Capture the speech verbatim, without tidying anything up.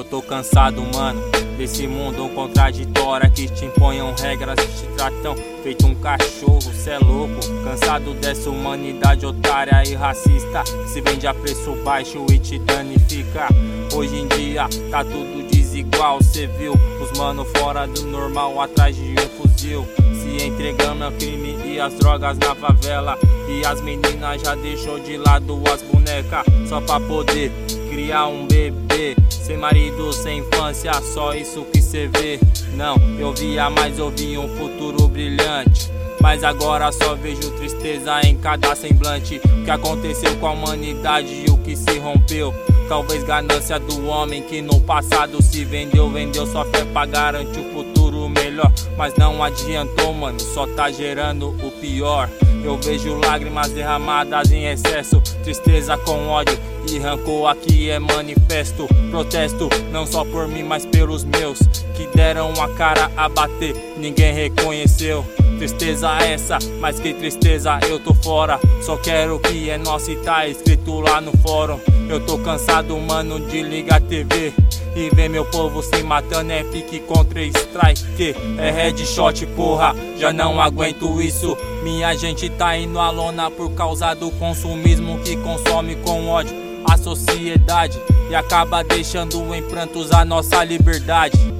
tô cansado, mano, desse mundo contraditório que te imponham regras e te tratam feito um cachorro, cê é louco. Cansado dessa humanidade otária e racista que se vende a preço baixo e te danifica. Hoje em dia tá tudo desigual, cê viu os mano fora do normal atrás de um fuzil, se entregando ao crime e as drogas na favela. E as meninas já deixou de lado as bonecas só pra poder criar um bebê. Sem marido, sem infância, só isso que cê vê. Não, eu via, mas eu vi um futuro brilhante, mas agora só vejo tristeza em cada semblante. O que aconteceu com a humanidade e o que se rompeu? Talvez ganância do homem que no passado se vendeu. Vendeu sua fé pra garantir o futuro melhor, mas não adiantou, mano, só tá gerando o pior. Eu vejo lágrimas derramadas em excesso, tristeza com ódio e rancor aqui é manifesto. Protesto não só por mim, mas pelos meus que deram a cara a bater, ninguém reconheceu. Tristeza essa, mas que tristeza, eu tô fora. Só quero o que é nosso e tá escrito lá no fórum. Eu tô cansado, mano, de ligar a T V e ver meu povo se matando. É pique contra strike, é headshot, porra, já não aguento isso. Minha gente tá indo à lona por causa do consumismo que consome com ódio a sociedade e acaba deixando em prantos a nossa liberdade.